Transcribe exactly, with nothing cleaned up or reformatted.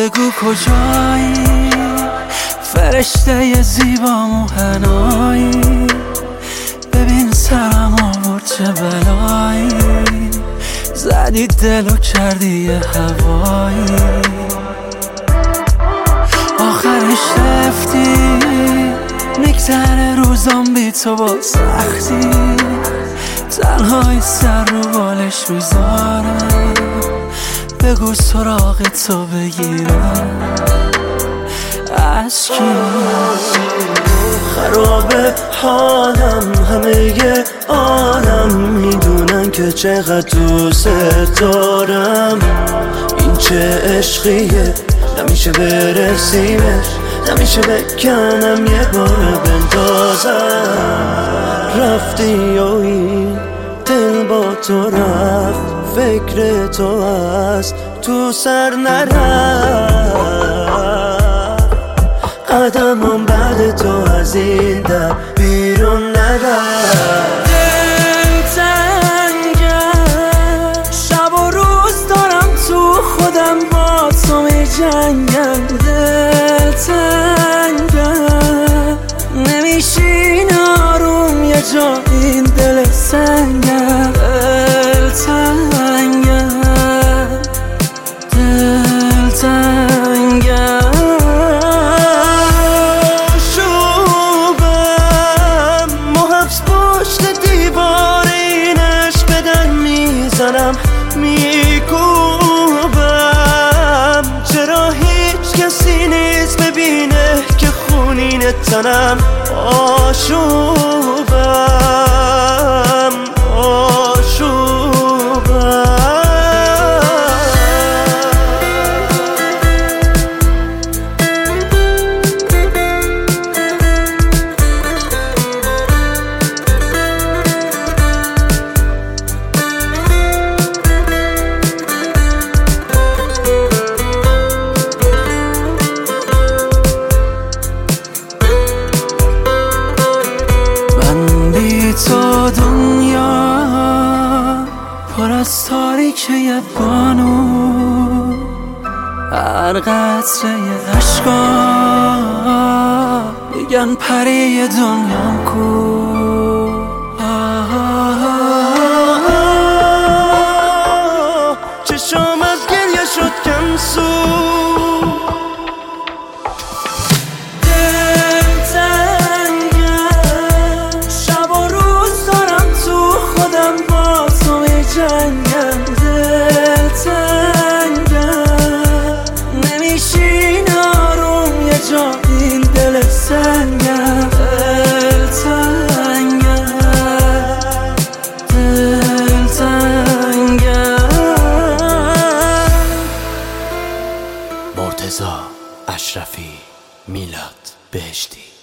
بگو کجایی، فرشته زیبا موهنایی، ببین سرم آورد چه بلایی، زدی دل و کردی یه هوایی، آخرش رفتی میگذره روزام بی تو با سختی، تنهایی سر رو بالش میذارم، بگو سراغ تو بگیرم از کی؟ خرابه حالم، همه عالم میدونن که چقدر دوست دارم، این چه عشقیه نمیشه برسیمش، نمیشه بکنم یه بار بندازم. رفتی و این دل با تو رفت، فکر تو هست تو سر نرفت، قدمم بعد تو از این در بیرون نرفت. دل تنگم، شب و روز دارم تو خودم با تو می جنگم، دل تنگم نمیشین آروم یه جا این دل سنگم، دل تنگم دل تنگم شوبم محبس پشت دیوار این عشق بدن میزنم میکوبم، چرا هیچ کسی نیست ببینه که خونین تنم آشوبم آشوبم. تو دنیا پر از تاریکی بانو، هر قطره عشقا میگن پری دنیام کو، چشام از گریه شد کم سو، جنگم دل تنگم نمیشین آروم یه جا این دل سنگم، دل تنگم دل تنگم. مرتضی اشرفی، میلاد بهشتی.